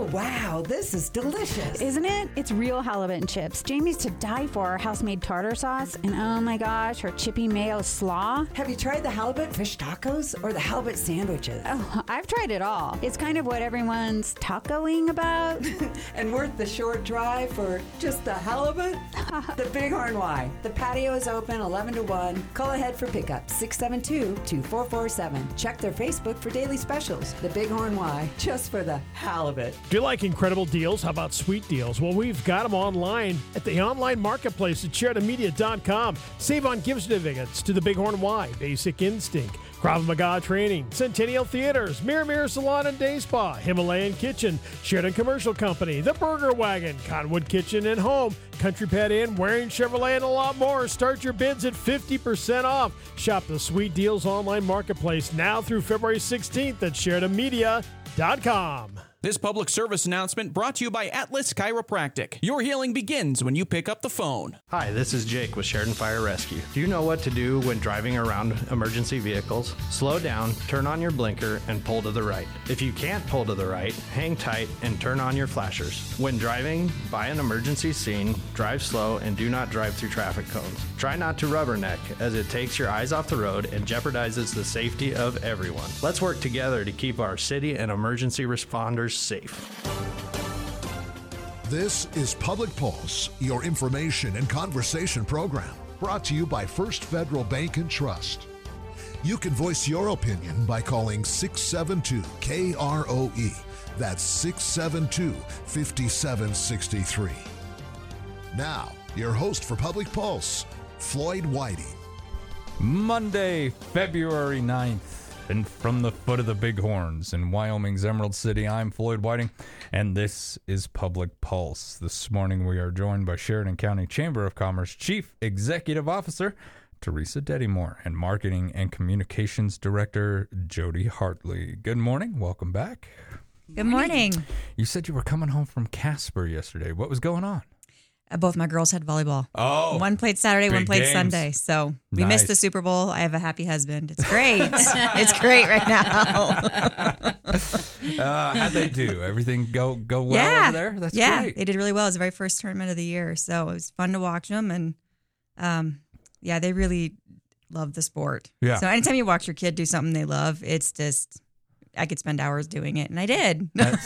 wow, this is delicious. Isn't it? It's real halibut and chips. Jamie's to die for our house-made tartar sauce, and oh my gosh, her chippy mayo slaw. Have you tried the halibut fish tacos or the halibut sandwiches? Oh, I've tried it all. It's kind of what everyone's tacoing about. And worth the short drive for just the halibut? The Bighorn Y. The patio is open 11 to 1. Call ahead for pickup 672-2447. Check their Facebook for daily specials. The Bighorn Y, just for the halibut. Do you like incredible deals? How about sweet deals? Well, we've got them online at the online marketplace at SheridanMedia.com. Save on gift certificates to the Bighorn Y, Basic Instinct, Krav Maga Training, Centennial Theaters, Mirror Salon and Day Spa, Himalayan Kitchen, Sheridan Commercial Company, The Burger Wagon, Conwood Kitchen and Home, Country Pet Inn, Waring Chevrolet, and a lot more. Start your bids at 50% off. Shop the Sweet Deals online marketplace now through February 16th at SheridanMedia.com. This public service announcement brought to you by Atlas Chiropractic. Your healing begins when you pick up the phone. Hi, this is Jake with Sheridan Fire Rescue. Do you know what to do when driving around emergency vehicles? Slow down, turn on your blinker, and pull to the right. If you can't pull to the right, hang tight and turn on your flashers. When driving by an emergency scene, drive slow and do not drive through traffic cones. Try not to rubberneck, as it takes your eyes off the road and jeopardizes the safety of everyone. Let's work together to keep our city and emergency responders safe. This is Public Pulse, your information and conversation program, brought to you by First Federal Bank and Trust. You can voice your opinion by calling 672-KROE. That's 672-5763. Now, your host for Public Pulse, Floyd Whiting. Monday, February 9th. And from the foot of the Bighorns in Wyoming's Emerald City, I'm Floyd Whiting, and this is Public Pulse. This morning we are joined by Sheridan County Chamber of Commerce Chief Executive Officer Teresa Dettymore and Marketing and Communications Director Jody Hartley. Good morning. Welcome back. Good morning. You said you were coming home from Casper yesterday. What was going on? Both my girls had volleyball. Oh. One played Saturday, one played games. Sunday. So we Nice. missed the Super Bowl. I have a happy husband. It's great. It's great right now. How'd they do? Everything go well over there? That's great. They did really well. It was the very first tournament of the year. So it was fun to watch them. And they really love the sport. Yeah. So anytime you watch your kid do something they love, it's just, I could spend hours doing it. And I did. Lots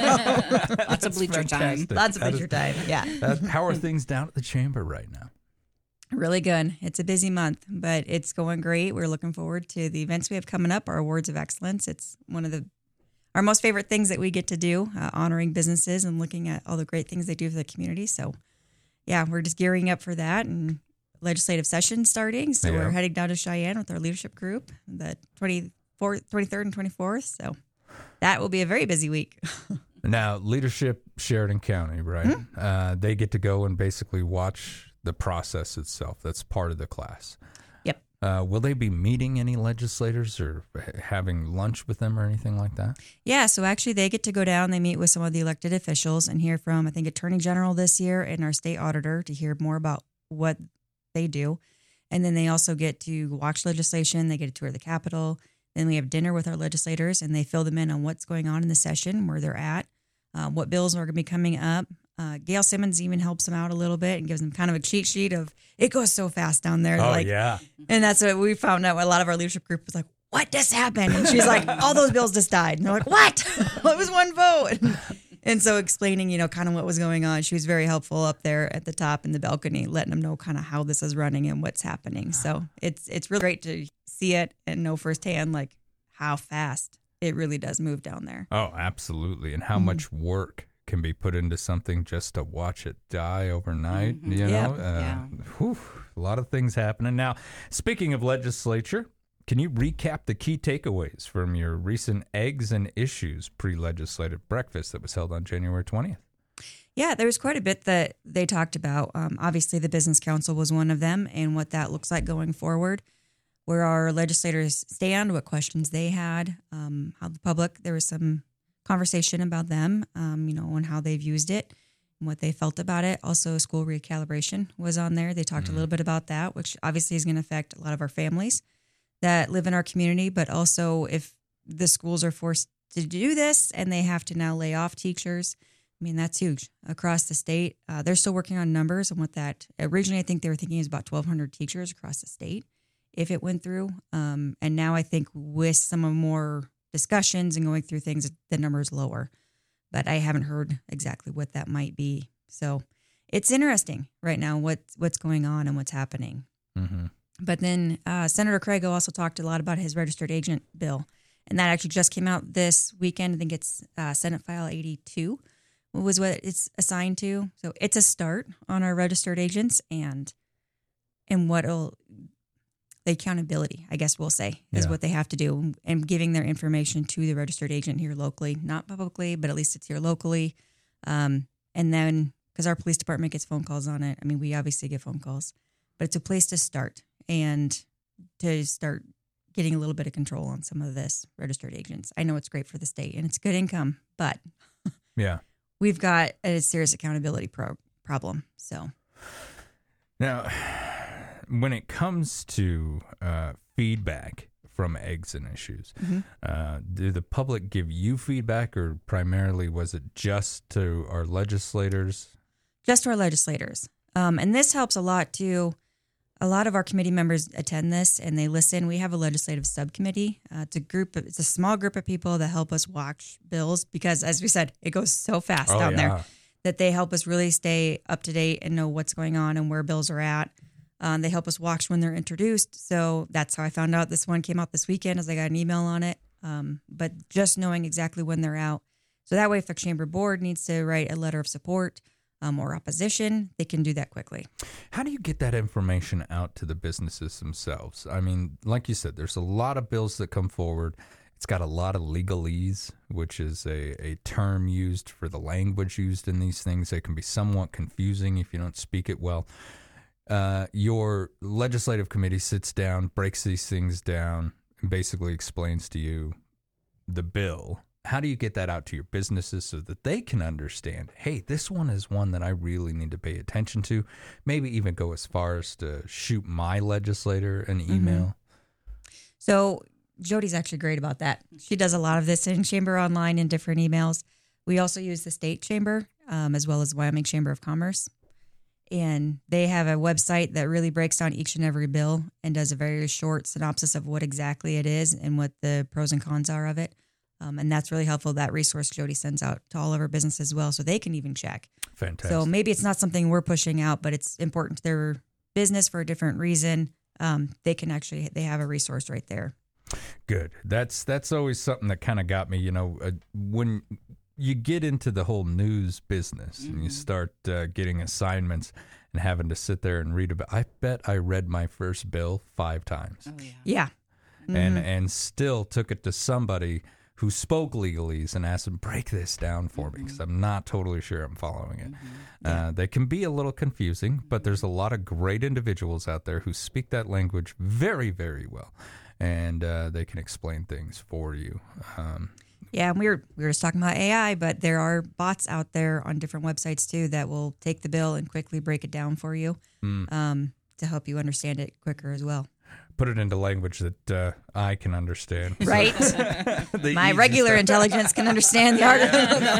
of bleacher time. Lots of bleacher time. Yeah. How are things down at the chamber right now? Really good. It's a busy month, but it's going great. We're looking forward to the events we have coming up, our Awards of Excellence. It's one of our most favorite things that we get to do, honoring businesses and looking at all the great things they do for the community. So, yeah, we're just gearing up for that, and legislative session starting. So we're heading down to Cheyenne with our leadership group, the 23rd and 24th. So that will be a very busy week. Now, leadership Sheridan County, right? Mm-hmm. They get to go and basically watch the process itself. That's part of the class. Yep. Will they be meeting any legislators or having lunch with them or anything like that? Yeah, so actually they get to go down. They meet with some of the elected officials and hear from, I think, Attorney General this year and our state auditor to hear more about what they do. And then they also get to watch legislation. They get to tour the Capitol. Then we have dinner with our legislators, and they fill them in on what's going on in the session, where they're at, what bills are going to be coming up. Gail Simmons even helps them out a little bit and gives them kind of a cheat sheet of, it goes so fast down there. Oh, yeah. And that's what we found out. A lot of our leadership group was like, what just happened? And she's like, all those bills just died. And they're like, what? Well, it was one vote. And so explaining, kind of what was going on. She was very helpful up there at the top in the balcony, letting them know kind of how this is running and what's happening. So it's really great to see it and know firsthand, like, how fast it really does move down there. Oh, absolutely. And how much work can be put into something just to watch it die overnight, you know? Whew, a lot of things happening. Now, speaking of legislature, can you recap the key takeaways from your recent Eggs and Issues pre-legislative breakfast that was held on January 20th? Yeah, there was quite a bit that they talked about. Obviously, the Business Council was one of them and what that looks like going forward, where our legislators stand, what questions they had, how the public, there was some conversation about them, and how they've used it and what they felt about it. Also, school recalibration was on there. They talked a little bit about that, which obviously is going to affect a lot of our families that live in our community, but also if the schools are forced to do this, and they have to now lay off teachers. I mean, that's huge across the state. They're still working on numbers and what that originally I think they were thinking is about 1,200 teachers across the state if it went through. And now I think with some more discussions and going through things, the number is lower. But I haven't heard exactly what that might be. So it's interesting right now what's going on and what's happening. Mm-hmm. But then Senator Crago also talked a lot about his registered agent bill. And that actually just came out this weekend. I think it's Senate File 82 was what it's assigned to. So it's a start on our registered agents and the accountability, I guess we'll say, is what they have to do, and giving their information to the registered agent here locally, not publicly, but at least it's here locally. And then because our police department gets phone calls on it. I mean, we obviously get phone calls, but it's a place to start and to start getting a little bit of control on some of this registered agents. I know it's great for the state and it's good income, but yeah, we've got a serious accountability problem. So now, when it comes to feedback from eggs and issues, do the public give you feedback, or primarily was it just to our legislators? Just to our legislators. And this helps a lot too. A lot of our committee members attend this and they listen. We have a legislative subcommittee. It's a small group of people that help us watch bills because, as we said, it goes so fast down there that they help us really stay up to date and know what's going on and where bills are at. They help us watch when they're introduced. So that's how I found out this one came out this weekend, as I got an email on it. But just knowing exactly when they're out. So that way, if the chamber board needs to write a letter of support or opposition, they can do that quickly. How do you get that information out to the businesses themselves? I mean, like you said, there's a lot of bills that come forward. It's got a lot of legalese, which is a term used for the language used in these things. They can be somewhat confusing if you don't speak it well. Your legislative committee sits down, breaks these things down, and basically explains to you the bill. How do you get that out to your businesses so that they can understand, hey, this one is one that I really need to pay attention to? Maybe even go as far as to shoot my legislator an email. So Jody's actually great about that. She does a lot of this in Chamber Online in different emails. We also use the State Chamber as well as Wyoming Chamber of Commerce. And they have a website that really breaks down each and every bill and does a very short synopsis of what exactly it is and what the pros and cons are of it. And that's really helpful. That resource Jody sends out to all of our businesses as well, so they can even check. Fantastic. So maybe it's not something we're pushing out, but it's important to their business for a different reason. They have a resource right there. Good. That's always something that kind of got me, when you get into the whole news business and you start getting assignments and having to sit there and read about. I bet I read my first bill 5 times. Oh, Yeah. And still took it to somebody who spoke legalese and asked them, break this down for me, because I'm not totally sure I'm following it. They can be a little confusing, but there's a lot of great individuals out there who speak that language very, very well, and they can explain things for you. Yeah, and we were just talking about AI, but there are bots out there on different websites too that will take the bill and quickly break it down for you to help you understand it quicker as well. Put it into language that I can understand. Right. My regular intelligence can understand the art of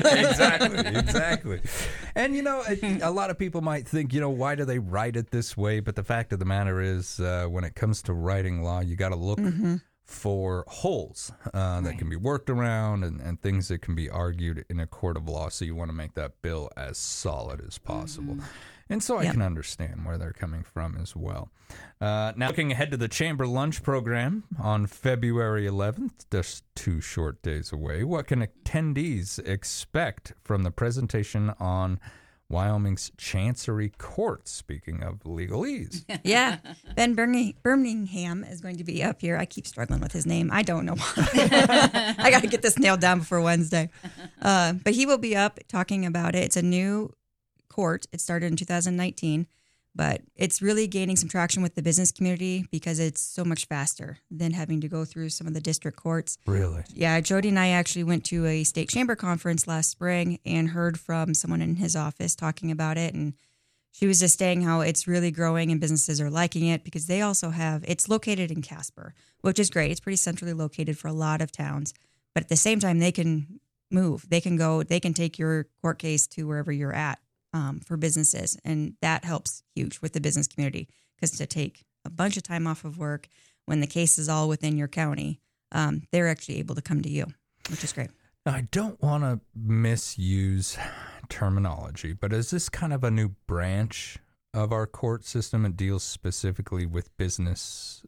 it. Exactly. And, a lot of people might think, why do they write it this way? But the fact of the matter is, when it comes to writing law, you got to look for holes that can be worked around and things that can be argued in a court of law. So you want to make that bill as solid as possible. And so I can understand where they're coming from as well. Now, looking ahead to the Chamber Lunch Program on February 11th, just 2 short days away, what can attendees expect from the presentation on Wyoming's Chancery Court, speaking of legalese? Yeah. Ben Birmingham is going to be up here. I keep struggling with his name. I don't know why. I got to get this nailed down before Wednesday. But he will be up talking about it. It's a new court. It started in 2019, but it's really gaining some traction with the business community because it's so much faster than having to go through some of the district courts. Really? Yeah, Jody and I actually went to a state chamber conference last spring and heard from someone in his office talking about it, and she was just saying how it's really growing and businesses are liking it because they also it's located in Casper, which is great. It's pretty centrally located for a lot of towns, But at the same time, they can move. They can take your court case to wherever you're at for businesses. And that helps huge with the business community, because to take a bunch of time off of work when the case is all within your county, they're actually able to come to you, which is great. Now, I don't want to misuse terminology, but is this kind of a new branch of our court system and deals specifically with business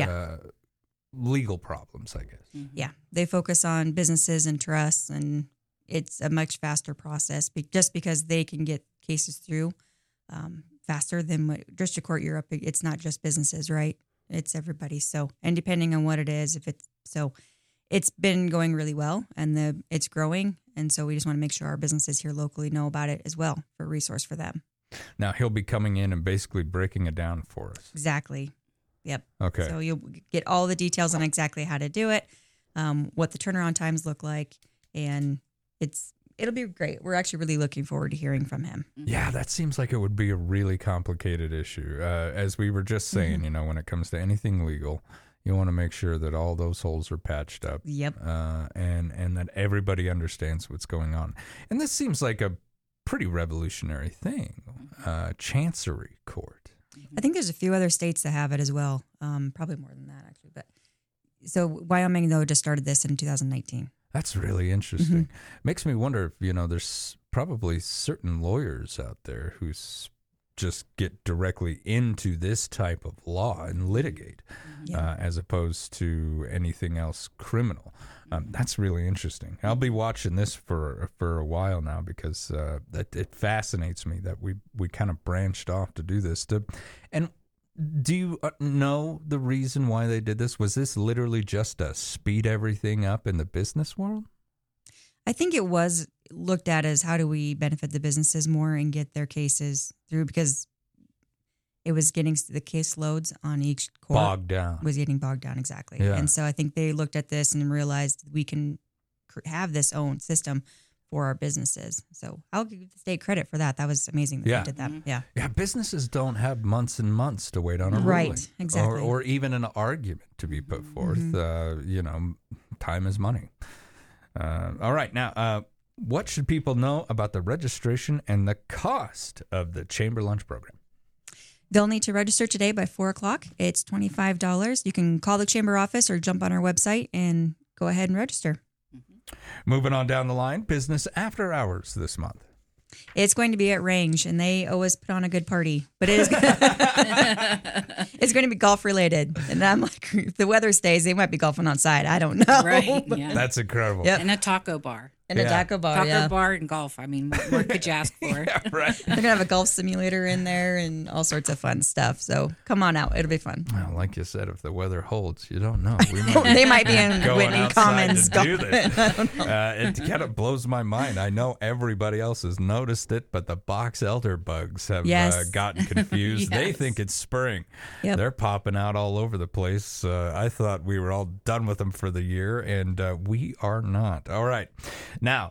legal problems, I guess? Yeah, they focus on businesses and trusts, and it's a much faster process just because they can get cases through faster than what district court you're up. It's not just businesses, right? It's everybody. So, and depending on what it is, it's been going really well, and it's growing. And so we just want to make sure our businesses here locally know about it as well for a resource for them. Now, he'll be coming in and basically breaking it down for us. Exactly. Yep. Okay. So you'll get all the details on exactly how to do it, what the turnaround times look like, and it'll be great. We're actually really looking forward to hearing from him. Yeah, that seems like it would be a really complicated issue. As we were just saying, when it comes to anything legal, you want to make sure that all those holes are patched up. Yep. And that everybody understands what's going on. And this seems like a pretty revolutionary thing, Chancery Court. I think there's a few other states that have it as well. Probably more than that, actually. But so Wyoming, though, just started this in 2019. That's really interesting. Makes me wonder if, there's probably certain lawyers out there who just get directly into this type of law and litigate as opposed to anything else criminal. That's really interesting. I'll be watching this for a while now, because it fascinates me that we kind of branched off to do this. And do you know the reason why they did this? Was this literally just to speed everything up in the business world? I think it was looked at as how do we benefit the businesses more and get their cases through, because it was getting the caseloads on each court bogged down. Was getting bogged down, exactly. Yeah. And so I think they looked at this and realized we can have this own system for our businesses. So I'll give the state credit for that. That was amazing that they did that. Yeah. Yeah, businesses don't have months and months to wait on a ruling. Right, exactly. Or even an argument to be put forth. Time is money. All right. Now, what should people know about the registration and the cost of the Chamber Lunch Program? They'll need to register today by 4 o'clock. It's $25. You can call the Chamber office or jump on our website and go ahead and register. Moving on down the line, business after hours this month. It's going to be at Range, and they always put on a good party. But it is it's going to be golf related. And I'm like, if the weather stays, they might be golfing outside. I don't know. Right. Yeah. That's incredible. Yep. And a taco bar. And a taco bar. Taco bar and golf. I mean, what could you ask for? Yeah, right. They're going to have a golf simulator in there and all sorts of fun stuff. So come on out. It'll be fun. Well, like you said, if the weather holds, you don't know. They might be in going Whitney outside Commons. to do this. It kind of blows my mind. I know everybody else has noticed it, but the box elder bugs have gotten confused. They think it's spring. Yep. They're popping out all over the place. I thought we were all done with them for the year, and we are not. All right. Now,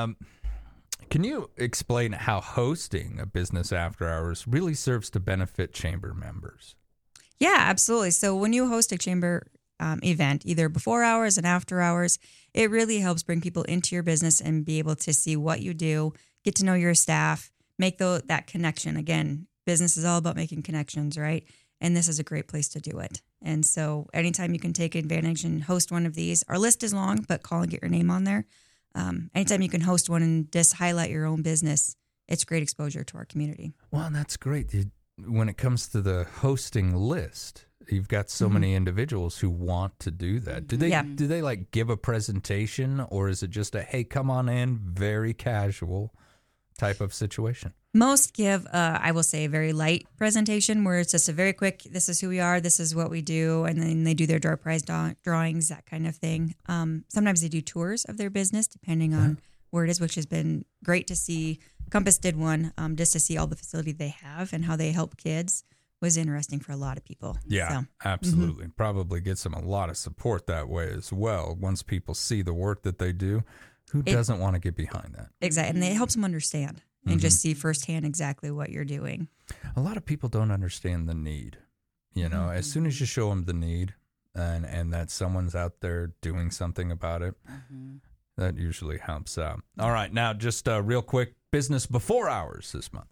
can you explain how hosting a business after hours really serves to benefit Chamber members? Yeah, absolutely. So when you host a Chamber event, either before hours and after hours, it really helps bring people into your business and be able to see what you do, get to know your staff, make that connection. Again, business is all about making connections, right? And this is a great place to do it. And so anytime you can take advantage and host one of these, our list is long, but call and get your name on there. Anytime you can host one and just highlight your own business, it's great exposure to our community. Well, that's great. When it comes to the hosting list, you've got so many individuals who want to do that. Do they like give a presentation, or is it just a, hey, come on in, very casual type of situation? Most give, I will say, a very light presentation where it's just a very quick, this is who we are, this is what we do, and then they do their door prize drawings, that kind of thing. Sometimes they do tours of their business depending on where it is, which has been great to see. Compass did one just to see all the facility they have and how they help kids. Was interesting for a lot of people. Yeah, absolutely. Probably gets them a lot of support that way as well. Once people see the work that they do, who doesn't want to get behind that? Exactly, and it helps them understand and just see firsthand exactly what you're doing. A lot of people don't understand the need. As soon as you show them the need, and that someone's out there doing something about it. That usually helps out. All right, now just real quick, business before hours this month.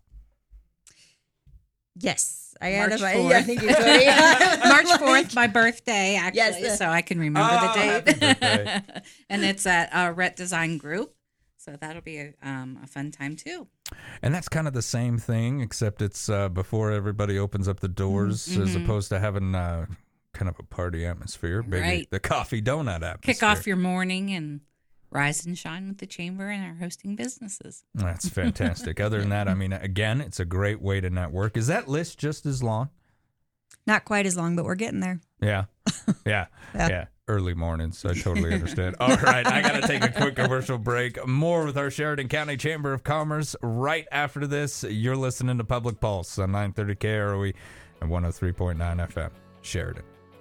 Yes, I March had 4th. Yeah, thank you, Jody. March 4th, my birthday, actually, Yes. so I can remember the Happy date. birthday. And it's at Rhett Design Group, so that'll be a fun time too. And that's kind of the same thing, except it's before everybody opens up the doors, as opposed to having kind of a party atmosphere, maybe Right. the coffee donut atmosphere. Kick off your morning and rise and shine with the chamber and our hosting businesses. That's fantastic. Other than that, I mean, again, it's a great way to network. Is that list just as long? Not quite as long, but we're getting there. Yeah. Yeah. Yeah. Yeah. Early mornings. I totally understand. All right. I got to take a quick commercial break. More with our Sheridan County Chamber of Commerce right after this. You're listening to Public Pulse on 930 KROE and 103.9 FM. Sheridan.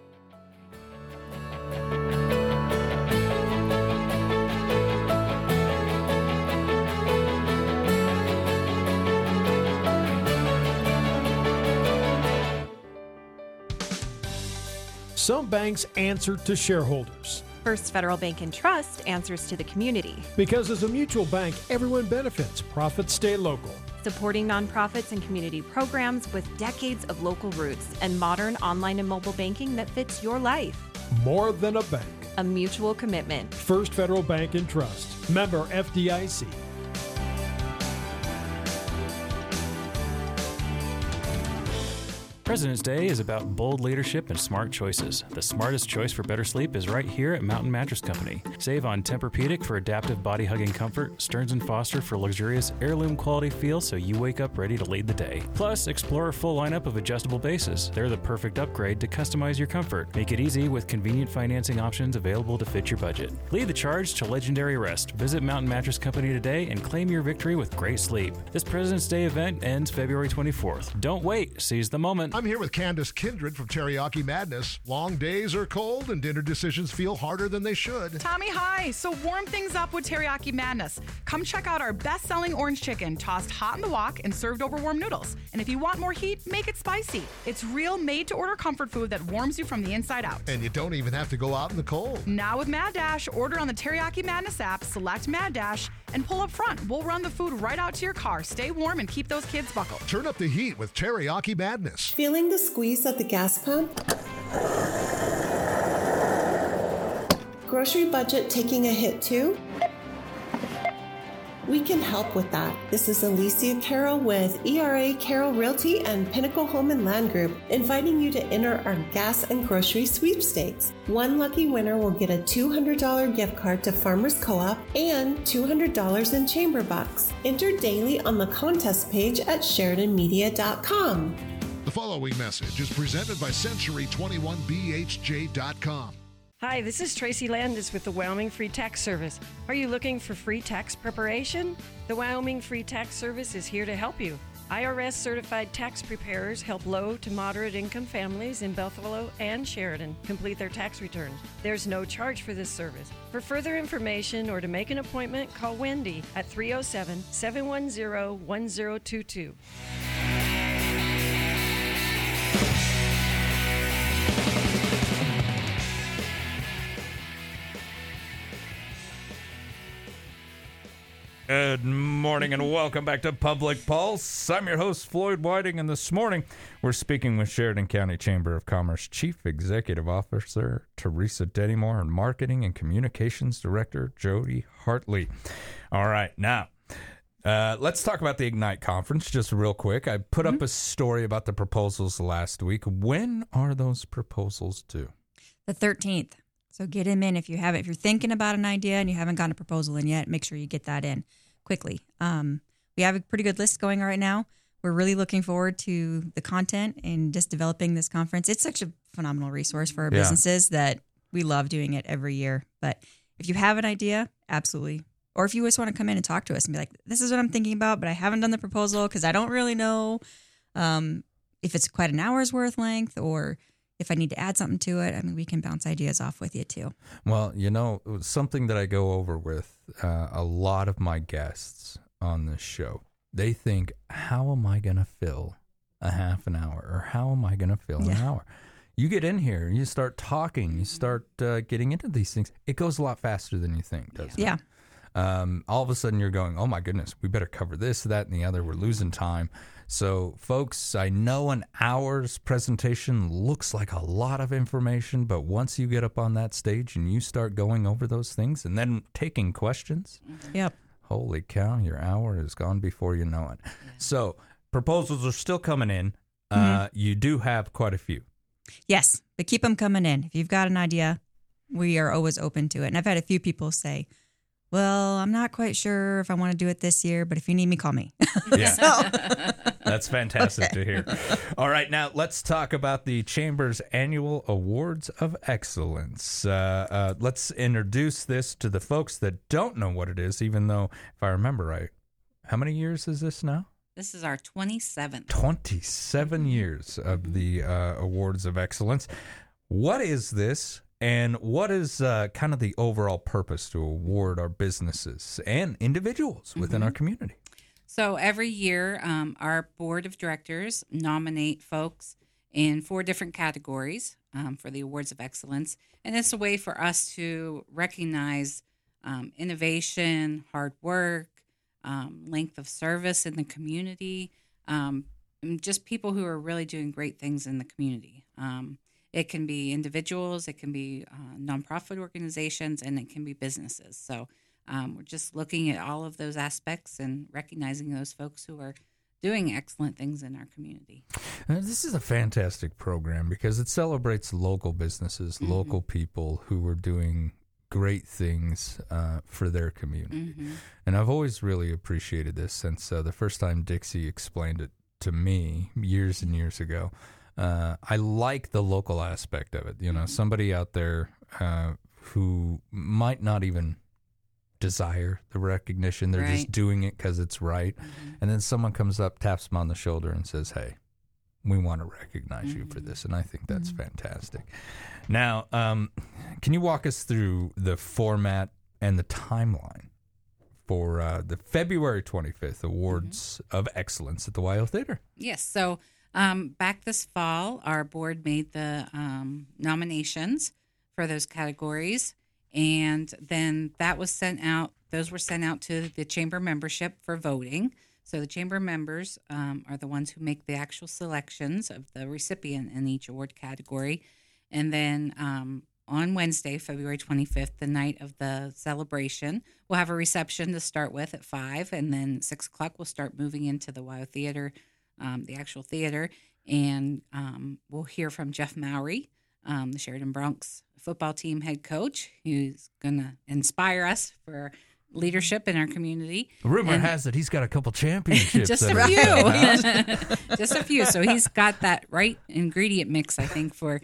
Some banks answer to shareholders. First Federal Bank and Trust answers to the community, Because as a mutual bank, everyone benefits. Profits stay local. supporting nonprofits and community programs with decades of local roots and modern online and mobile banking that fits your life. More than a bank. A mutual commitment. First Federal Bank and Trust. Member FDIC. President's Day is about bold leadership and smart choices. The smartest choice for better sleep is right here at Mountain Mattress Company. Save on Tempur-Pedic for adaptive body-hugging comfort, Stearns & Foster for luxurious heirloom quality feel so you wake up ready to lead the day. Plus, explore a full lineup of adjustable bases. They're the perfect upgrade to customize your comfort. Make it easy with convenient financing options available to fit your budget. Lead the charge to legendary rest. Visit Mountain Mattress Company today and claim your victory with great sleep. This President's Day event ends February 24th. Don't wait. Seize the moment. I'm here with Candace Kindred from Teriyaki Madness. Long days are cold and dinner decisions feel harder than they should. Tommy, hi. So warm things up with Teriyaki Madness. Come check out our best-selling orange chicken, tossed hot in the wok and served over warm noodles. And if you want more heat, make it spicy. It's real made-to-order comfort food that warms you from the inside out. And you don't even have to go out in the cold. Now with Mad Dash, order on the Teriyaki Madness app, select Mad Dash, and pull up front. We'll run the food right out to your car. Stay warm and keep those kids buckled. Turn up the heat with Teriyaki Madness. Feeling the squeeze at the gas pump? Grocery budget taking a hit too? We can help with that. This is Alicia Carroll with ERA Carroll Realty and Pinnacle Home and Land Group, inviting you to enter our gas and grocery sweepstakes. One lucky winner will get a $200 gift card to Farmers Co-op and $200 in chamber bucks. Enter daily on the contest page at SheridanMedia.com. The following message is presented by Century21BHJ.com. Hi, this is Tracy Landis with the Wyoming Free Tax Service. Are you looking for free tax preparation? The Wyoming Free Tax Service is here to help you. IRS certified tax preparers help low to moderate income families in Buffalo and Sheridan complete their tax returns. There's no charge for this service. For further information or to make an appointment, call Wendy at 307-710-1022. Good morning and welcome back to Public Pulse. I'm your host, Floyd Whiting, and this morning we're speaking with Sheridan County Chamber of Commerce Chief Executive Officer Teresa Dettymore and Marketing and Communications Director Jody Hartley. All right, now let's talk about the Ignite Conference just real quick. I put up a story about the proposals last week. When are those proposals due? The 13th. So get them in if you haven't. If you're thinking about an idea and you haven't gotten a proposal in yet, make sure you get that in quickly. We have a pretty good list going right now. We're really looking forward to the content and just developing this conference. It's such a phenomenal resource for our businesses that we love doing it every year. But if you have an idea, absolutely. Or if you just want to come in and talk to us and be like, this is what I'm thinking about, but I haven't done the proposal because I don't really know if it's quite an hour's worth length or if I need to add something to it. I mean, we can bounce ideas off with you too. Well, you know, something that I go over with a lot of my guests on this show, they think, how am I going to fill a half an hour or how am I going to fill an hour? you get in here, you start talking, you start getting into these things. It goes a lot faster than you think, doesn't it? Yeah. All of a sudden you're going, oh my goodness, we better cover this, that, and the other. We're losing time. So, folks, I know an hour's presentation looks like a lot of information, but once you get up on that stage and you start going over those things and then taking questions, yep. Holy cow, your hour is gone before you know it. Yeah. So, proposals are still coming in. You do have quite a few. Yes, but keep them coming in. If you've got an idea, we are always open to it. And I've had a few people say, well, I'm not quite sure if I want to do it this year, but if you need me, call me. Yeah. That's fantastic to hear. All right, now let's talk about the Chamber's annual Awards of Excellence. Let's introduce this to the folks that don't know what it is, even though, if I remember right, how many years is this now? This is our 27th. 27 years of the Awards of Excellence. What is this? And what is kind of the overall purpose to award our businesses and individuals within our community? So every year, our board of directors nominate folks in 4 different categories for the Awards of Excellence. And it's a way for us to recognize innovation, hard work, length of service in the community, and just people who are really doing great things in the community. It can be individuals, it can be nonprofit organizations, and it can be businesses. So we're just looking at all of those aspects and recognizing those folks who are doing excellent things in our community. This is a fantastic program because it celebrates local businesses, local people who are doing great things for their community. And I've always really appreciated this since the first time Dixie explained it to me years and years ago. I like the local aspect of it. You know, somebody out there who might not even desire the recognition. They're just doing it because it's right. And then someone comes up, taps them on the shoulder and says, hey, we want to recognize you for this. And I think that's fantastic. Now, can you walk us through the format and the timeline for the February 25th Awards of Excellence at the WYO Theater? Yes. So back this fall, our board made the nominations for those categories, and then that was sent out. Those were sent out to the chamber membership for voting. So the chamber members are the ones who make the actual selections of the recipient in each award category. And then on Wednesday, February 25th, the night of the celebration, we'll have a reception to start with at 5, and then 6 o'clock we'll start moving into the WYO Theater, the actual theater, and we'll hear from Jeff Mowry, the Sheridan Bronx football team head coach, who's going to inspire us for leadership in our community. Rumor has it he's got a couple championships. Just a few. Just a few. So he's got that right ingredient mix, I think, for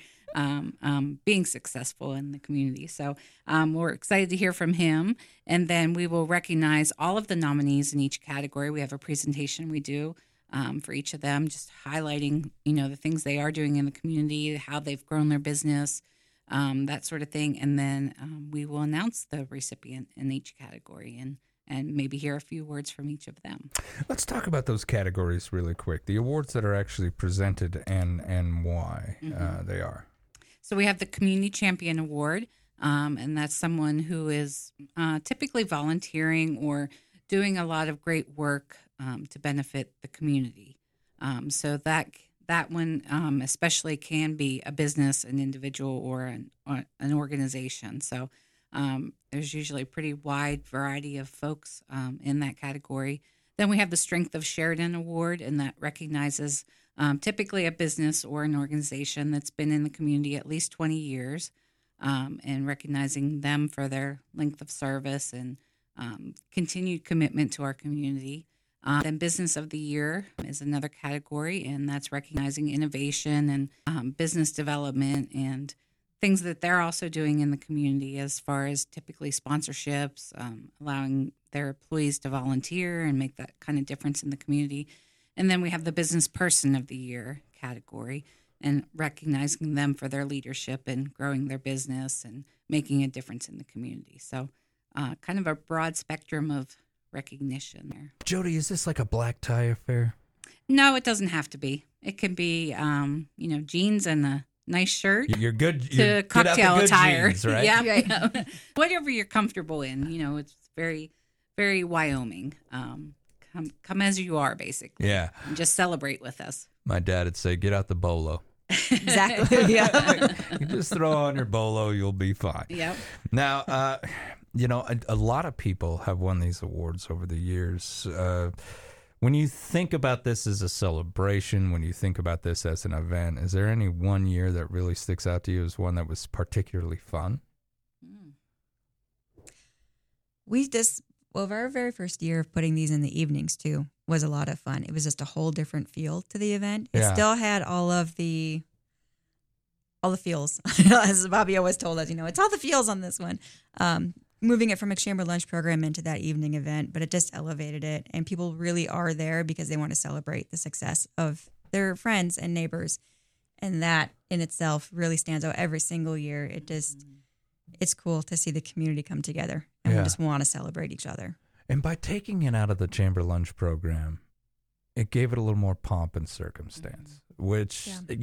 being successful in the community. So we're excited to hear from him. And then we will recognize all of the nominees in each category. We have a presentation we do for each of them, just highlighting, the things they are doing in the community, how they've grown their business, that sort of thing. And then we will announce the recipient in each category and maybe hear a few words from each of them. Let's talk about those categories really quick. The awards that are actually presented and why they are. So we have the Community Champion Award, and that's someone who is typically volunteering or doing a lot of great work to benefit the community. So that one especially can be a business, an individual, or an organization. So there's usually a pretty wide variety of folks in that category. Then we have the Strength of Sheridan Award, and that recognizes typically a business or an organization that's been in the community at least 20 years, and recognizing them for their length of service and continued commitment to our community. Then Business of the Year is another category, and that's recognizing innovation and business development and things that they're also doing in the community as far as typically sponsorships, allowing their employees to volunteer and make that kind of difference in the community. And then we have the Business Person of the Year category, and recognizing them for their leadership and growing their business and making a difference in the community. So kind of a broad spectrum of recognition there. Jody, is this like a black tie affair? No, it doesn't have to be. It can be, jeans and a nice shirt. You're good. To You're cocktail good attire. jeans, right? Yeah. Right. Whatever you're comfortable in. It's very, very Wyoming. Come as you are, basically. Yeah. And just celebrate with us. My dad would say, get out the bolo. Exactly. Yeah. You just throw on your bolo, you'll be fine. Yep. Now, a lot of people have won these awards over the years. When you think about this as a celebration, when you think about this as an event, is there any one year that really sticks out to you as one that was particularly fun? Our very first year of putting these in the evenings too was a lot of fun. It was just a whole different feel to the event. It still had all the feels, as Bobby always told us. It's all the feels on this one. Moving it from a chamber lunch program into that evening event, but it just elevated it, and people really are there because they want to celebrate the success of their friends and neighbors, and that in itself really stands out every single year. It's cool to see the community come together, and we just want to celebrate each other. And by taking it out of the chamber lunch program, it gave it a little more pomp and circumstance, which,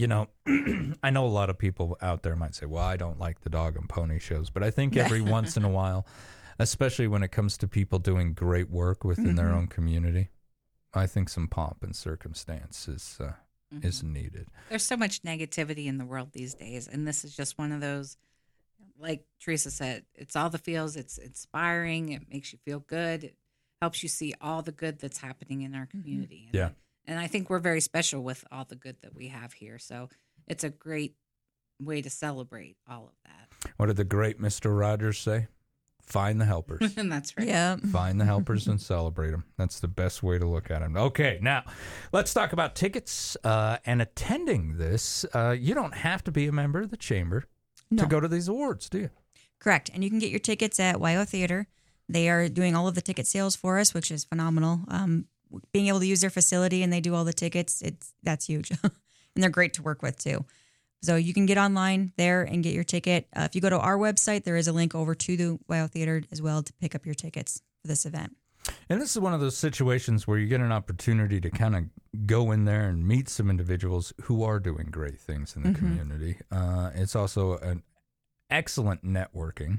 I know a lot of people out there might say, well, I don't like the dog and pony shows, but I think every once in a while, especially when it comes to people doing great work within their own community, I think some pomp and circumstance is needed. There's so much negativity in the world these days, and this is just one of those. Like Teresa said, it's all the feels. It's inspiring. It makes you feel good. It helps you see all the good that's happening in our community. And I think we're very special with all the good that we have here. So it's a great way to celebrate all of that. What did the great Mr. Rogers say? Find the helpers. And that's right. Yeah. Find the helpers and celebrate them. That's the best way to look at them. Okay, now let's talk about tickets and attending this. You don't have to be a member of the chamber to go to these awards, do you? Correct. And you can get your tickets at WYO Theater. They are doing all of the ticket sales for us, which is phenomenal. Being able to use their facility and they do all the tickets, that's huge. And they're great to work with too. So you can get online there and get your ticket. If you go to our website, there is a link over to the WYO Theater as well to pick up your tickets for this event. And this is one of those situations where you get an opportunity to kind of go in there and meet some individuals who are doing great things in the community. It's also an excellent networking.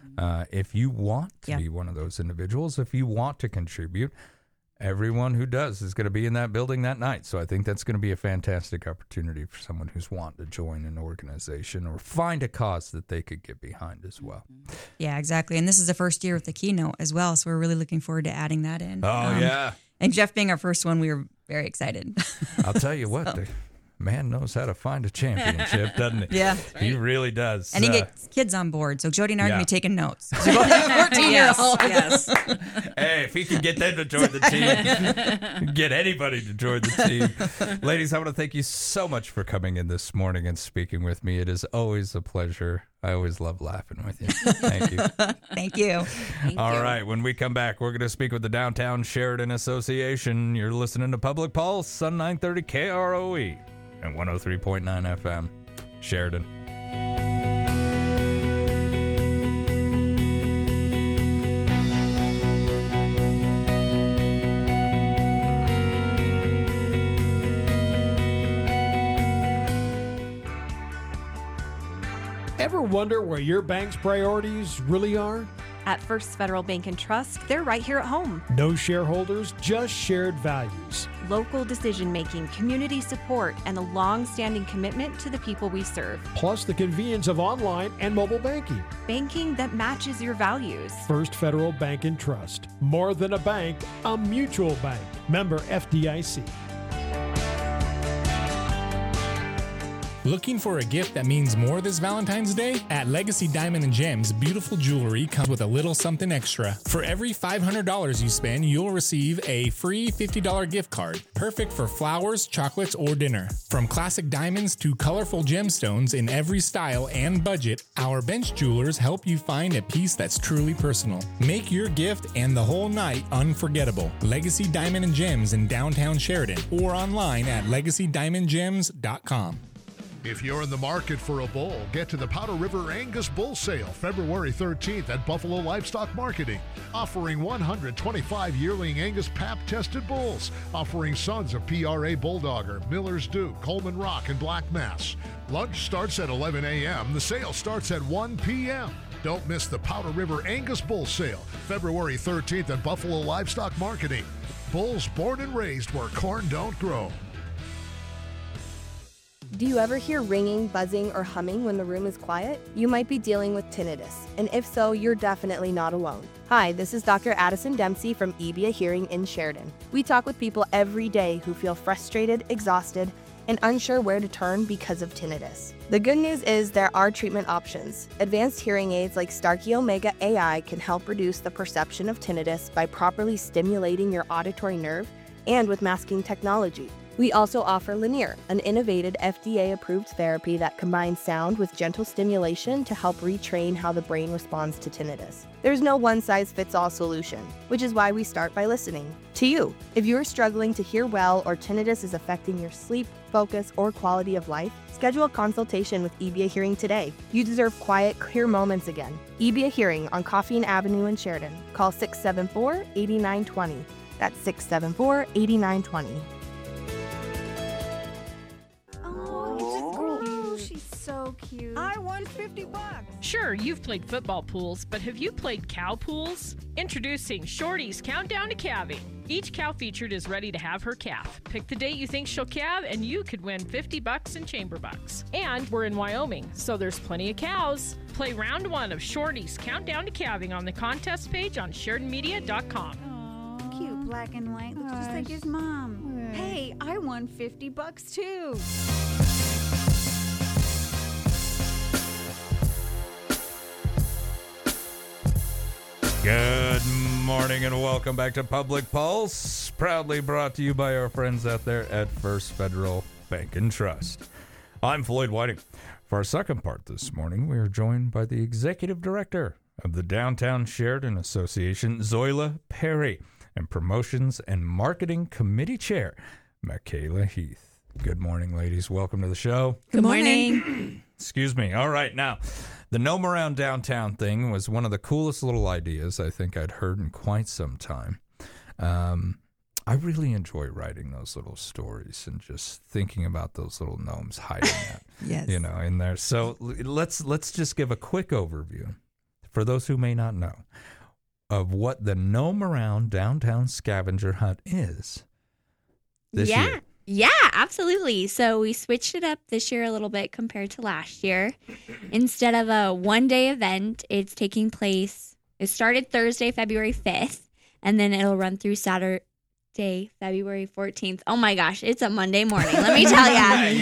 If you want to be one of those individuals, if you want to contribute, everyone who does is going to be in that building that night. So I think that's going to be a fantastic opportunity for someone who's wanting to join an organization or find a cause that they could get behind as well. Yeah, exactly. And this is the first year with the keynote as well. So we're really looking forward to adding that in. Oh, yeah. And Jeff being our first one, we were very excited. I'll tell you what, the man knows how to find a championship, doesn't he? Yeah. He really does. And he gets kids on board. So Jody and I are going to be taking notes. So 14-year-olds. Yes. Hey, if he can get them to join the team, get anybody to join the team. Ladies, I want to thank you so much for coming in this morning and speaking with me. It is always a pleasure. I always love laughing with you. Thank you. Thank you. All right, when we come back, we're going to speak with the Downtown Sheridan Association. You're listening to Public Pulse on 930 KROE and 103.9 FM, Sheridan. Ever wonder where your bank's priorities really are? At First Federal Bank and Trust, they're right here at home. No shareholders, just shared values. Local decision-making, community support, and a long-standing commitment to the people we serve. Plus the convenience of online and mobile banking. Banking that matches your values. First Federal Bank and Trust. More than a bank, a mutual bank. Member FDIC. Looking for a gift that means more this Valentine's Day? At Legacy Diamond & Gems, beautiful jewelry comes with a little something extra. For every $500 you spend, you'll receive a free $50 gift card, perfect for flowers, chocolates, or dinner. From classic diamonds to colorful gemstones in every style and budget, our bench jewelers help you find a piece that's truly personal. Make your gift and the whole night unforgettable. Legacy Diamond & Gems in downtown Sheridan or online at legacydiamondgems.com. If you're in the market for a bull, get to the Powder River Angus Bull Sale February 13th at Buffalo Livestock Marketing, offering 125 yearling Angus pap-tested bulls, offering sons of PRA Bulldogger, Miller's Duke, Coleman Rock, and Black Mass. Lunch starts at 11 a.m. The sale starts at 1 p.m. Don't miss the Powder River Angus Bull Sale February 13th at Buffalo Livestock Marketing. Bulls born and raised where corn don't grow. Do you ever hear ringing, buzzing, or humming when the room is quiet? You might be dealing with tinnitus, and if so, you're definitely not alone. Hi, this is Dr. Addison Dempsey from EBIA Hearing in Sheridan. We talk with people every day who feel frustrated, exhausted, and unsure where to turn because of tinnitus. The good news is there are treatment options. Advanced hearing aids like Starkey Omega AI can help reduce the perception of tinnitus by properly stimulating your auditory nerve and with masking technology. We also offer Lanier, an innovative FDA-approved therapy that combines sound with gentle stimulation to help retrain how the brain responds to tinnitus. There's no one-size-fits-all solution, which is why we start by listening to you. If you're struggling to hear well or tinnitus is affecting your sleep, focus, or quality of life, schedule a consultation with EBIA Hearing today. You deserve quiet, clear moments again. EBIA Hearing on Coffeen Avenue in Sheridan. Call 674-8920. That's 674-8920. So cute. I won $50. Sure, you've played football pools, but have you played cow pools? Introducing Shorty's Countdown to Calving. Each cow featured is ready to have her calf. Pick the date you think she'll calve, and you could win $50 in chamber bucks. And we're in Wyoming, so there's plenty of cows. Play round 1 of Shorty's Countdown to Calving on the contest page on SheridanMedia.com. Cute black and white. Looks just like his mom. Hey, I won $50 too. Good morning and welcome back to Public Pulse, proudly brought to you by our friends out there at First Federal Bank and Trust. I'm Floyd Whiting. For our second part this morning, we are joined by the Executive Director of the Downtown Sheridan Association, Zoila Perry, and Promotions and Marketing Committee Chair, Michaela Heath. Good morning, ladies. Welcome to the show. Good morning. Excuse me. All right, now, the Gnome Around Downtown thing was one of the coolest little ideas I think I'd heard in quite some time. I really enjoy writing those little stories and just thinking about those little gnomes hiding that, Yes. in there. So let's just give a quick overview for those who may not know of what the Gnome Around Downtown Scavenger Hunt is this year. Yeah, absolutely. So we switched it up this year a little bit compared to last year. Instead of a one-day event, it's taking place, it started Thursday, February 5th, and then it'll run through Saturday, February 14th. Oh my gosh, it's a Monday morning, let me tell you.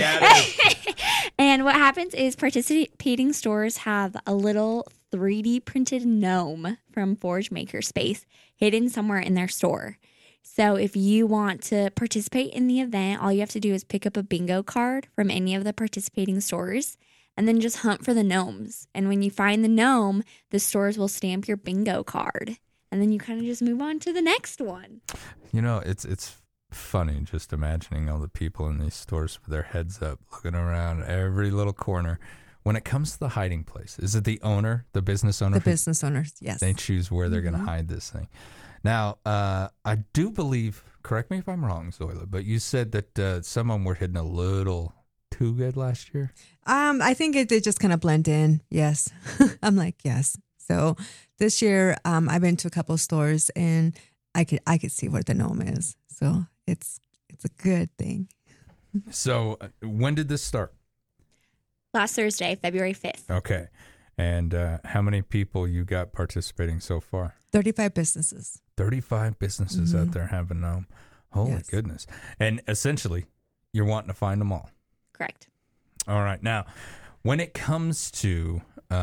And what happens is participating stores have a little 3D printed gnome from Forge Makerspace hidden somewhere in their store. So if you want to participate in the event, all you have to do is pick up a bingo card from any of the participating stores and then just hunt for the gnomes. And when you find the gnome, the stores will stamp your bingo card. And then you kind of just move on to the next one. It's funny just imagining all the people in these stores with their heads up, looking around every little corner. When it comes to the hiding place, is it the owner, the business owner? The business owners, yes. They choose where they're going to hide this thing. Now, I do believe, correct me if I'm wrong, Zoila, but you said that some of them were hidden a little too good last year? I think they just kind of blend in, yes. I'm like, yes. So this year, I've been to a couple of stores, and I could see where the gnome is. So it's a good thing. So when did this start? Last Thursday, February 5th. Okay. And how many people you got participating so far? 35 businesses. 35 businesses out there have a gnome. Holy goodness. And essentially, you're wanting to find them all. Correct. All right. Now, when it comes to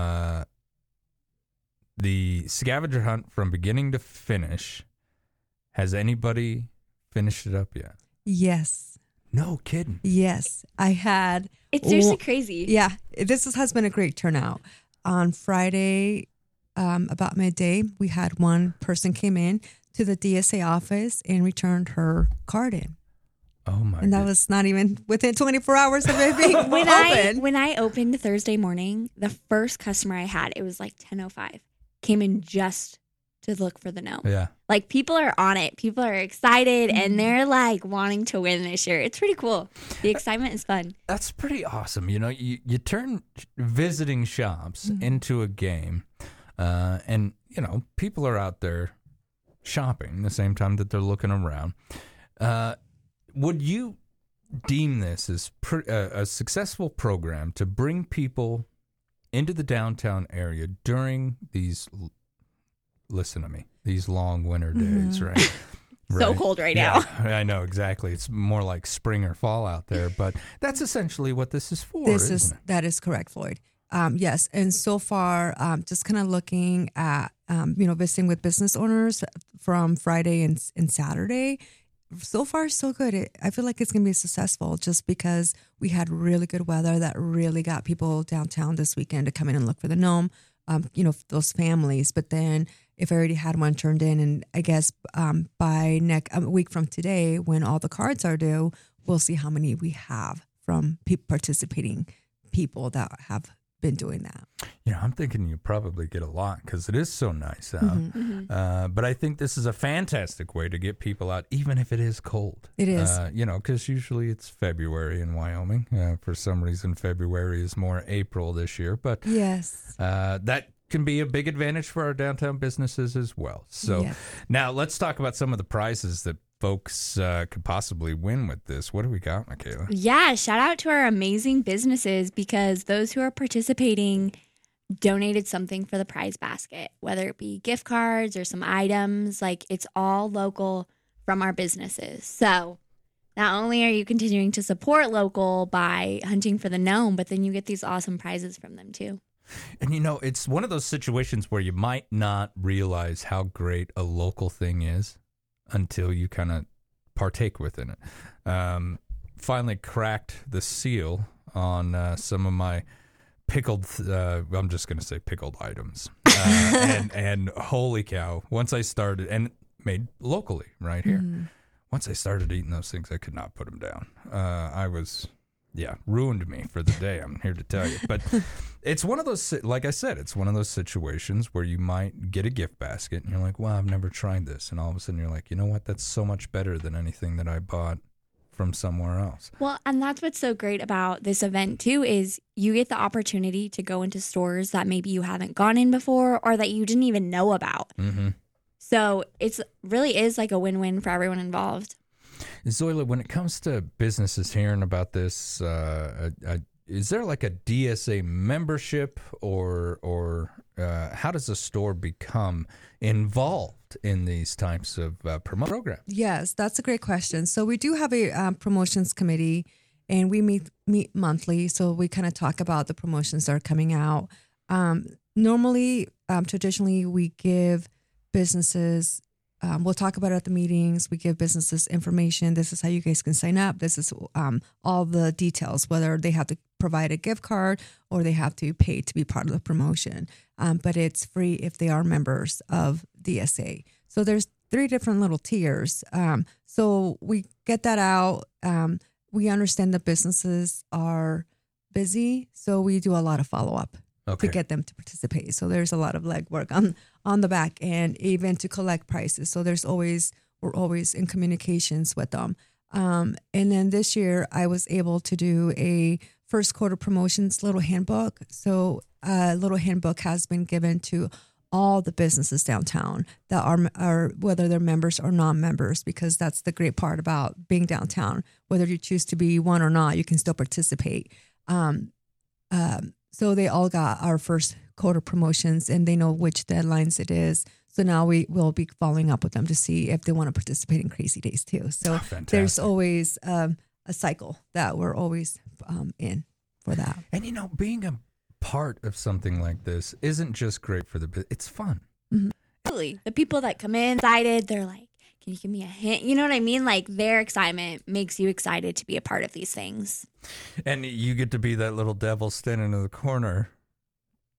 the scavenger hunt from beginning to finish, has anybody finished it up yet? Yes. No kidding. Yes. I had. It's seriously crazy. Yeah. Has been a great turnout. On Friday, about midday, we had one person came in to the DSA office and returned her card in. Oh my! And that was not even within 24 hours of it being open. When I opened Thursday morning, the first customer I had, it was like 10:05, came in just to look for the gnome. Yeah. Like people are on it. People are excited and they're like wanting to win this year. It's pretty cool. The excitement is fun. That's pretty awesome. You know, you turn visiting shops into a game, and you know people are out there shopping the same time that they're looking around. Would you deem this as a successful program to bring people into the downtown area during these, listen to me, these long winter days, right? So cold right now. I know, exactly. It's more like spring or fall out there, but that's essentially what this is for, That is correct, Floyd. Yes, and so far, just kind of looking at, visiting with business owners from Friday and Saturday, so far, so good. I feel like it's going to be successful just because we had really good weather that really got people downtown this weekend to come in and look for the gnome, those families. But then if I already had one turned in, and I guess by a week from today, when all the cards are due, we'll see how many we have from participating people that have been doing that. I'm thinking you probably get a lot because it is so nice out. But I think this is a fantastic way to get people out, even if it is cold. It is. Because usually it's February in Wyoming. For some reason, February is more April this year. But yes, that can be a big advantage for our downtown businesses as well. So now let's talk about some of the prizes that folks could possibly win with this. What do we got, Michaela? Yeah, shout out to our amazing businesses because those who are participating donated something for the prize basket, whether it be gift cards or some items. Like, it's all local from our businesses. So not only are you continuing to support local by hunting for the gnome, but then you get these awesome prizes from them too. And it's one of those situations where you might not realize how great a local thing is until you kind of partake within it. Finally cracked the seal on some of my pickled, I'm just going to say pickled items. And holy cow, once I started, and made locally right here, once I started eating those things, I could not put them down. Ruined me for the day, I'm here to tell you. But it's one of those, like I said, it's one of those situations where you might get a gift basket and you're like, wow, I've never tried this. And all of a sudden you're like, you know what? That's so much better than anything that I bought from somewhere else. Well, and that's what's so great about this event too, is you get the opportunity to go into stores that maybe you haven't gone in before or that you didn't even know about. So it's really is like a win-win for everyone involved. Zoila, when it comes to businesses hearing about this, is there like a DSA membership or how does a store become involved in these types of programs? Yes, that's a great question. So we do have a promotions committee, and we meet monthly. So we kind of talk about the promotions that are coming out. Normally, traditionally, we give businesses, we'll talk about it at the meetings. We give businesses information. This is how you guys can sign up. This is all the details, whether they have to provide a gift card or they have to pay to be part of the promotion. But it's free if they are members of DSA. So there's 3 different little tiers. So we get that out. We understand that businesses are busy, so we do a lot of follow-up. To get them to participate. So there's a lot of legwork on the back end, even to collect prices. So we're always in communications with them. And then this year I was able to do a first quarter promotions little handbook. So a little handbook has been given to all the businesses downtown that are whether they're members or non-members, because that's the great part about being downtown. Whether you choose to be one or not, you can still participate. So they all got our first quarter promotions and they know which deadlines it is. So now we will be following up with them to see if they want to participate in Crazy Days too. So there's always a cycle that we're always in for that. And being a part of something like this isn't just great for it's fun. Absolutely. The people that come in excited, they're like, can you give me a hint? You know what I mean? Like, their excitement makes you excited to be a part of these things. And you get to be that little devil standing in the corner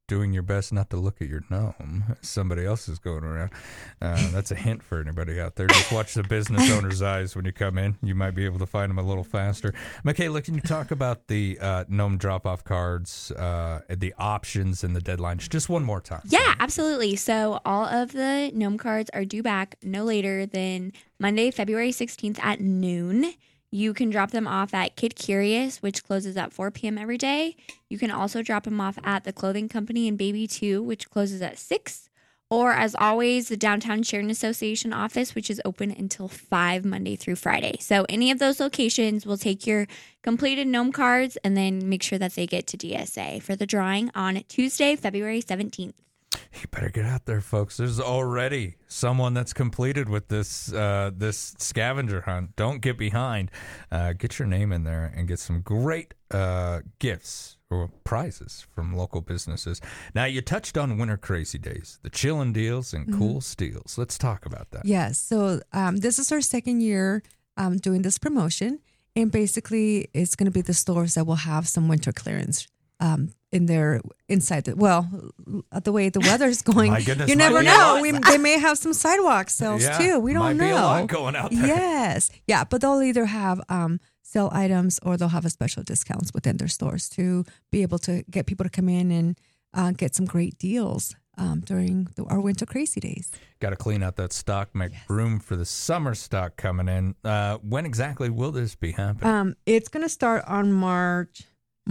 doing your best not to look at your gnome. Somebody else is going around. That's a hint for anybody out there. Just watch the business owner's eyes when you come in. You might be able to find them a little faster. Michaela, can you talk about the gnome drop-off cards, the options and the deadlines just one more time? Yeah, absolutely. So all of the gnome cards are due back no later than Monday, February 16th at noon. You can drop them off at Kid Curious, which closes at 4 p.m. every day. You can also drop them off at the Clothing Company in Baby 2, which closes at 6. Or, as always, the Downtown Sheridan Association office, which is open until 5 Monday through Friday. So any of those locations will take your completed gnome cards and then make sure that they get to DSA for the drawing on Tuesday, February 17th. You better get out there, folks. There's already someone that's completed with this this scavenger hunt. Don't get behind. Get your name in there and get some great gifts or prizes from local businesses. Now, you touched on Winter Crazy Days, the chillin' deals and cool steals. Let's talk about that. Yes. So this is our second year doing this promotion. And basically, it's going to be the stores that will have some winter clearance in their inside. The way the weather's going, My goodness, you never know. They may have some sidewalk sales too. We don't know. Might be a lot going out there. Yes. Yeah. But they'll either have sale items or they'll have a special discounts within their stores to be able to get people to come in and get some great deals during our Winter Crazy Days. Got to clean out that stock, make room for the summer stock coming in. When exactly will this be happening? It's going to start on March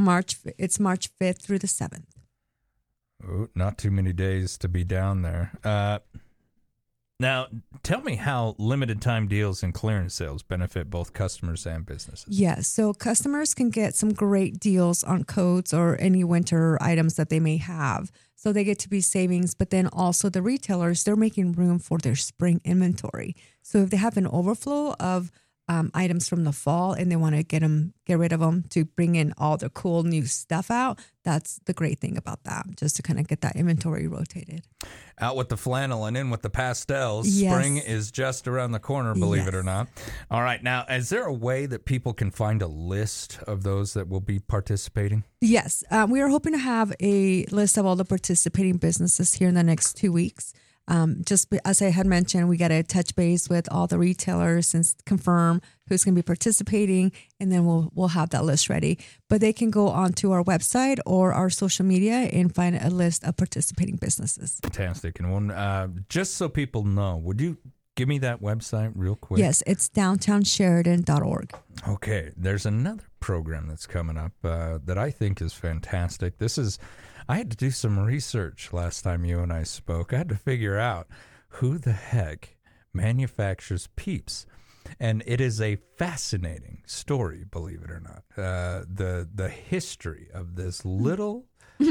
5th through the 7th. Ooh, not too many days to be down there. Now, tell me how limited time deals and clearance sales benefit both customers and businesses. Yes, so customers can get some great deals on coats or any winter items that they may have. So they get to be savings, but then also the retailers, they're making room for their spring inventory. So if they have an overflow of items from the fall and they want to get rid of them to bring in all the cool new stuff out, that's the great thing about that, just to kind of get that inventory rotated. Out with the flannel and in with the pastels. Yes. Spring is just around the corner, believe it or not. All right. Now, is there a way that people can find a list of those that will be participating? Yes. We are hoping to have a list of all the participating businesses here in the next 2 weeks. Just as I had mentioned, we got to touch base with all the retailers and confirm who's going to be participating, and then we'll have that list ready. But they can go onto our website or our social media and find a list of participating businesses. Fantastic. And just so people know, would you give me that website real quick? Yes, it's downtownsheridan.org. Okay, there's another program that's coming up that I think is fantastic. I had to do some research last time you and I spoke. I had to figure out who the heck manufactures Peeps. And it is a fascinating story, believe it or not. The history of this little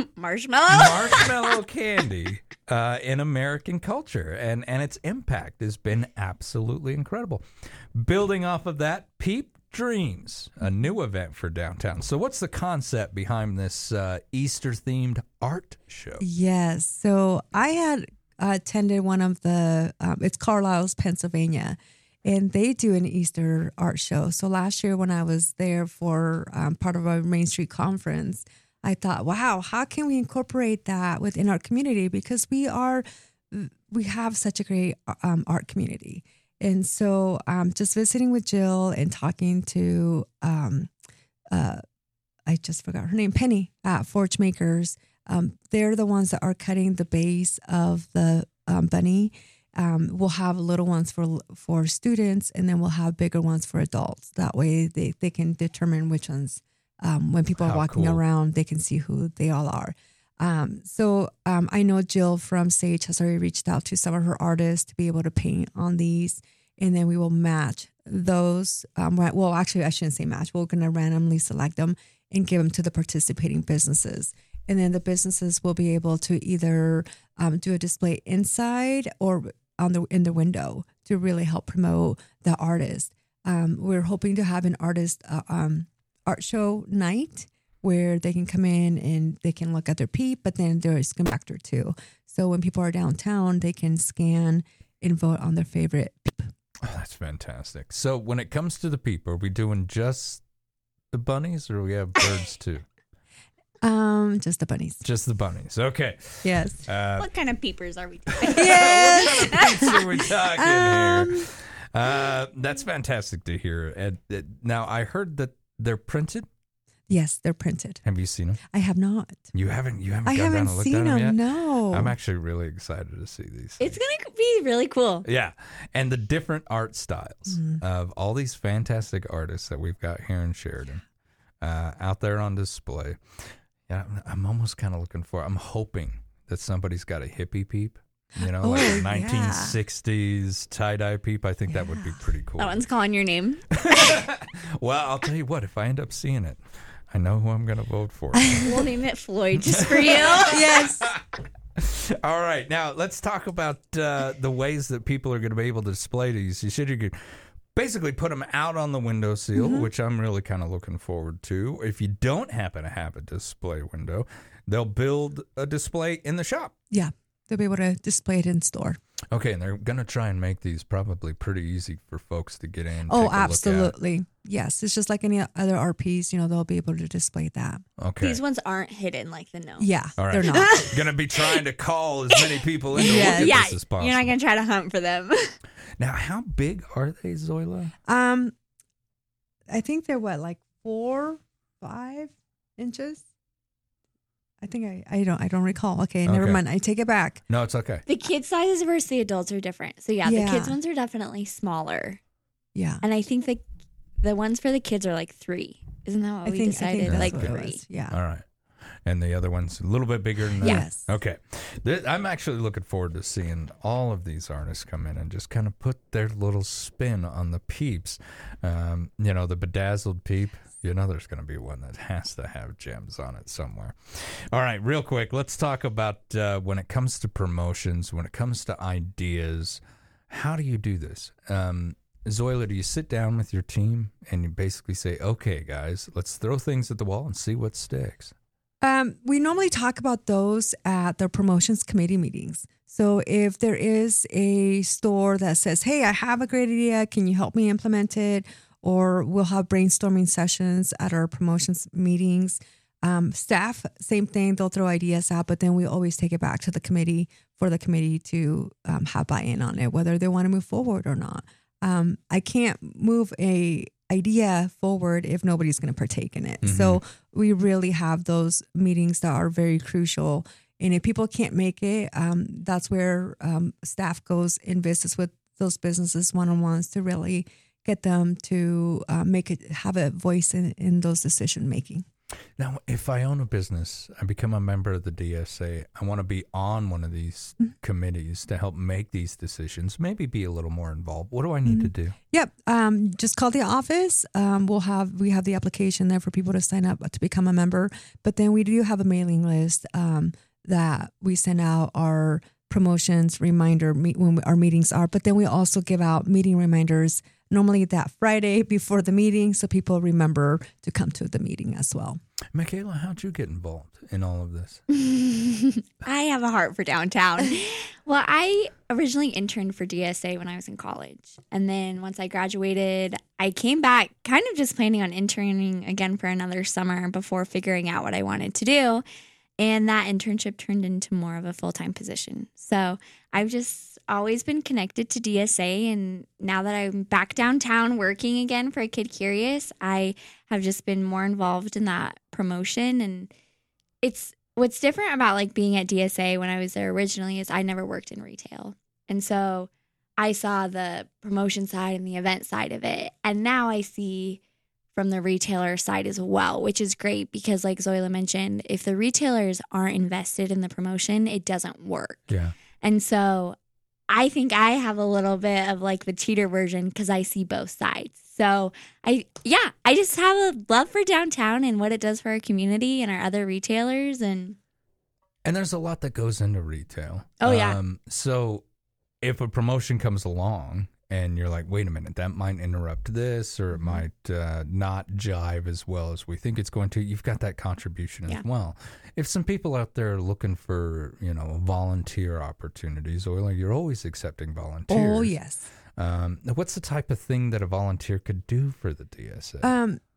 marshmallow candy in American culture. And its impact has been absolutely incredible. Building off of that, Peep Dreams, a new event for downtown. So what's the concept behind this Easter-themed art show? Yes. So I had attended one of the, it's Carlisle's, Pennsylvania, and they do an Easter art show. So last year when I was there for part of our Main Street conference, I thought, wow, how can we incorporate that within our community? Because we have such a great art community. And so just visiting with Jill and talking to, I just forgot her name, Penny at Forge Makers. They're the ones that are cutting the base of the bunny. We'll have little ones for students, and then we'll have bigger ones for adults. That way they can determine which ones, when people are walking around, they can see who they all are. So I know Jill from Sage has already reached out to some of her artists to be able to paint on these, and then we will match those. Well, actually, I shouldn't say match. We're going to randomly select them and give them to the participating businesses. And then the businesses will be able to either do a display inside or in the window to really help promote the artist. We're hoping to have an artist art show night where they can come in and they can look at their Peep, but then there's a factor too. So when people are downtown, they can scan and vote on their favorite Peep. Oh, that's fantastic. So when it comes to the Peep, are we doing just the bunnies or we have birds too? Just the bunnies. Just the bunnies. Okay. Yes. What kind of peepers are we talking? Yes. What kind of peeps are we talking here? That's fantastic to hear. Now, I heard that they're printed. Yes, they're printed. Have you seen them? I have not. You haven't I gone down haven't and looked seen at them yet? them. No. I'm actually really excited to see these. It's going to be really cool. Yeah. And the different art styles Mm-hmm. of all these fantastic artists that we've got here in Sheridan out there on display. Yeah, I'm almost kind of looking for, I'm hoping that somebody's got a hippie peep, like a 1960s tie-dye peep. I think that would be pretty cool. That one's calling your name. Well, I'll tell you what, if I end up seeing it, I know who I'm going to vote for. We'll name it Floyd just for you. Yes. All right. Now, let's talk about the ways that people are going to be able to display these. You said you could basically put them out on the windowsill, which I'm really kind of looking forward to. If you don't happen to have a display window, they'll build a display in the shop. Yeah. They'll be able to display it in store. Okay, and they're going to try and make these probably pretty easy for folks to get in. Oh, take a absolutely. Yes. It's just like any other RPs, they'll be able to display that. Look at. Okay. These ones aren't hidden like the gnome. Yeah, All right. they're not. Going to be trying to call as many people in to look at Yeah, this as possible. you're not going to try to hunt for them. Now, how big are they, Zoila? I think they're like 4, 5 inches. I think I don't recall. Okay, never Okay. mind. I take it back. No, it's okay. The kids' sizes versus the adults are different. So yeah, Yeah. the kids' ones are definitely smaller. Yeah. And I think the ones for the kids are like 3. Isn't that what we decided? that's Like what it 3. was. Yeah. All right. And the other one's a little bit bigger than that? Yes. Okay. I'm actually looking forward to seeing all of these artists come in and just kind of put their little spin on the peeps. The bedazzled peep. There's going to be one that has to have gems on it somewhere. All right, real quick, let's talk about when it comes to promotions, when it comes to ideas, how do you do this? Zoila, do you sit down with your team and you basically say, okay, guys, let's throw things at the wall and see what sticks? We normally talk about those at the promotions committee meetings. So if there is a store that says, hey, I have a great idea, can you help me implement it? Or we'll have brainstorming sessions at our promotions meetings. Staff, same thing, they'll throw ideas out, but then we always take it back to the committee for the committee to have buy-in on it, whether they want to move forward or not. I can't move a idea forward if nobody's going to partake in it. Mm-hmm. So we really have those meetings that are very crucial. And if people can't make it, that's where staff goes and visits with those businesses one-on-ones to really get them to have a voice in those decision making. Now, if I own a business, I become a member of the DSA, I want to be on one of these committees to help make these decisions, maybe be a little more involved. What do I need to do? Yep. Just call the office. We have the application there for people to sign up to become a member. But then we do have a mailing list that we send out our promotions reminder when our meetings are. But then we also give out meeting reminders normally that Friday before the meeting, so people remember to come to the meeting as well. Michaela, how'd you get involved in all of this? I have a heart for downtown. Well, I originally interned for DSA when I was in college. And then once I graduated, I came back kind of just planning on interning again for another summer before figuring out what I wanted to do. And that internship turned into more of a full-time position. So I've just always been connected to DSA. And now that I'm back downtown working again for Kid Curious, I have just been more involved in that promotion. And it's what's different about like being at DSA when I was there originally is I never worked in retail. And so I saw the promotion side and the event side of it. And now I see from the retailer side as well, which is great because like Zoila mentioned, if the retailers aren't invested in the promotion, it doesn't work. Yeah. And so I think I have a little bit of like the cheater version because I see both sides. So I just have a love for downtown and what it does for our community and our other retailers. And there's a lot that goes into retail. Oh, yeah. So if a promotion comes along, and you're like, wait a minute, that might interrupt this or it might not jive as well as we think it's going to. You've got that contribution as well. If some people out there are looking for, volunteer opportunities, or you're always accepting volunteers. Oh, yes. What's the type of thing that a volunteer could do for the DSA?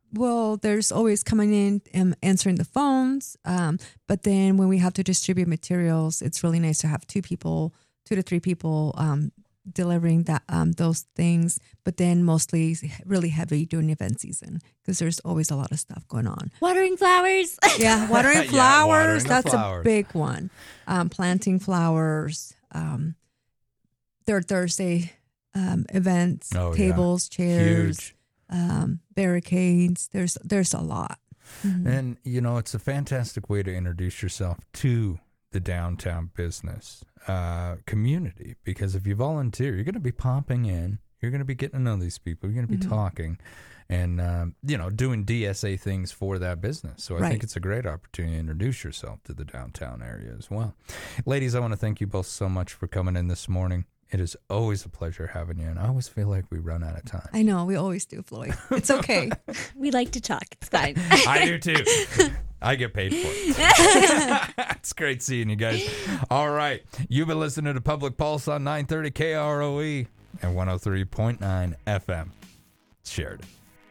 Well, there's always coming in and answering the phones. But then when we have to distribute materials, it's really nice to have 2 to 3 people delivering that those things. But then mostly really heavy during event season because there's always a lot of stuff going on. Watering flowers. Yeah, watering flowers. watering the That's flowers. a big one. Planting flowers. Their Thursday events, tables, chairs. Huge. Barricades. There's a lot. Mm-hmm. And, it's a fantastic way to introduce yourself to the downtown business community, because if you volunteer, you're going to be popping in. You're going to be getting to know these people. You're going to be talking and, doing DSA things for that business. So I think it's a great opportunity to introduce yourself to the downtown area as well. Ladies, I want to thank you both so much for coming in this morning. It is always a pleasure having you, and I always feel like we run out of time. I know, we always do, Floyd. It's okay. We like to talk. It's fine. I do too. I get paid for it. It's great seeing you guys. All right. You've been listening to Public Pulse on 930 KROE and 103.9 FM. Sheridan.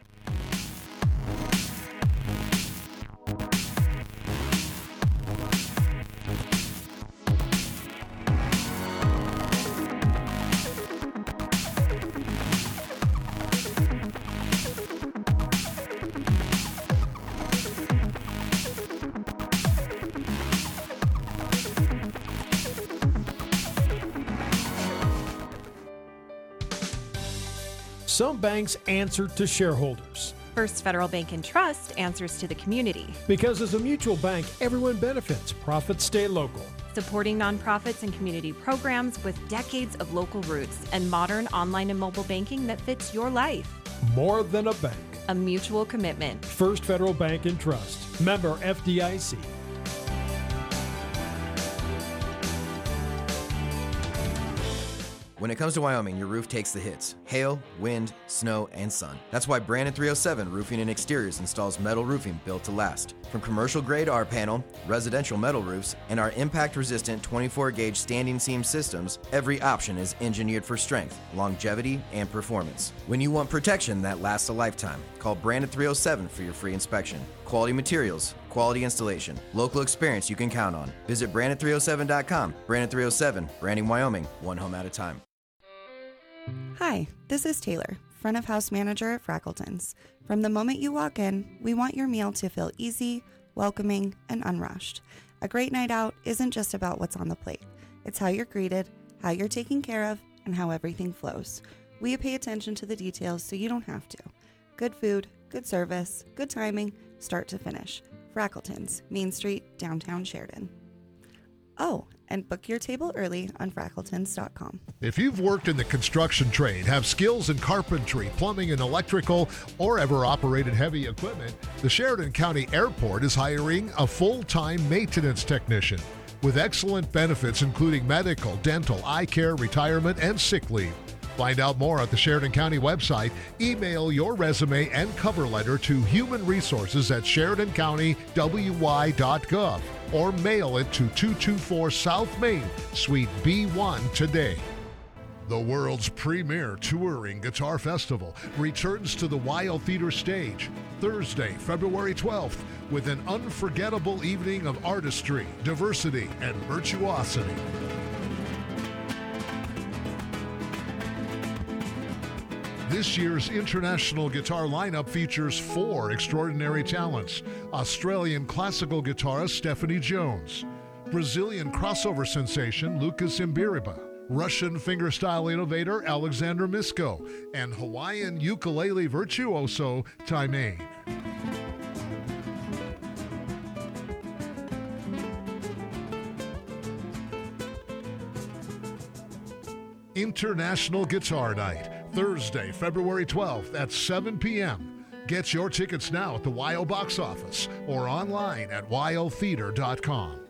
Some banks answer to shareholders. First Federal Bank and Trust answers to the community. Because as a mutual bank, everyone benefits. Profits stay local. Supporting nonprofits and community programs with decades of local roots and modern online and mobile banking that fits your life. More than a bank. A mutual commitment. First Federal Bank and Trust. Member FDIC. When it comes to Wyoming, your roof takes the hits. Hail, wind, snow, and sun. That's why Brandon 307 Roofing and Exteriors installs metal roofing built to last. From commercial-grade R-panel, residential metal roofs, and our impact-resistant 24-gauge standing seam systems, every option is engineered for strength, longevity, and performance. When you want protection that lasts a lifetime, call Brandon 307 for your free inspection. Quality materials, quality installation, local experience you can count on. Visit Brandon307.com. Brandon 307, branding Wyoming, one home at a time. Hi, this is Taylor, front of house manager at Frackleton's. From the moment you walk in, we want your meal to feel easy, welcoming, and unrushed. A great night out isn't just about what's on the plate. It's how you're greeted, how you're taken care of, and how everything flows. We pay attention to the details so you don't have to. Good food, good service, good timing, start to finish. Frackleton's, Main Street, downtown Sheridan. Oh, and book your table early on Frackletons.com. If you've worked in the construction trade, have skills in carpentry, plumbing, and electrical, or ever operated heavy equipment, the Sheridan County Airport is hiring a full-time maintenance technician with excellent benefits including medical, dental, eye care, retirement, and sick leave. Find out more at the Sheridan County website. Email your resume and cover letter to Human Resources at SheridanCountyWY.gov or mail it to 224 South Main, Suite B1 today. The world's premier touring guitar festival returns to the Weill Theater stage Thursday, February 12th with an unforgettable evening of artistry, diversity, and virtuosity. This year's international guitar lineup features 4 extraordinary talents: Australian classical guitarist Stephanie Jones, Brazilian crossover sensation Lucas Imbiriba, Russian fingerstyle innovator Alexander Misko, and Hawaiian ukulele virtuoso Taimane. International Guitar Night, Thursday, February 12th at 7 p.m. Get your tickets now at the Weill box office or online at weilltheater.com.